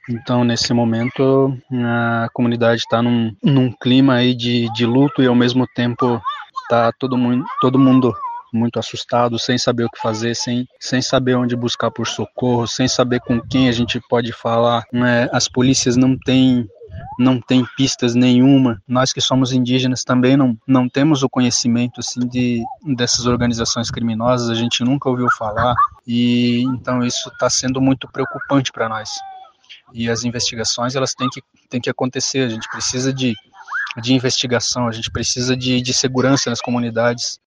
Então, nesse momento, a comunidade está num clima aí de luto e, ao mesmo tempo, está todo mundo muito assustado, sem saber o que fazer, sem saber onde buscar por socorro, sem saber com quem a gente pode falar. Né? As polícias não têm pistas nenhuma. Nós que somos indígenas também não temos o conhecimento assim, dessas organizações criminosas, a gente nunca ouviu falar. E então isso está sendo muito preocupante para nós. E as investigações elas têm que acontecer, a gente precisa de investigação, a gente precisa de segurança nas comunidades.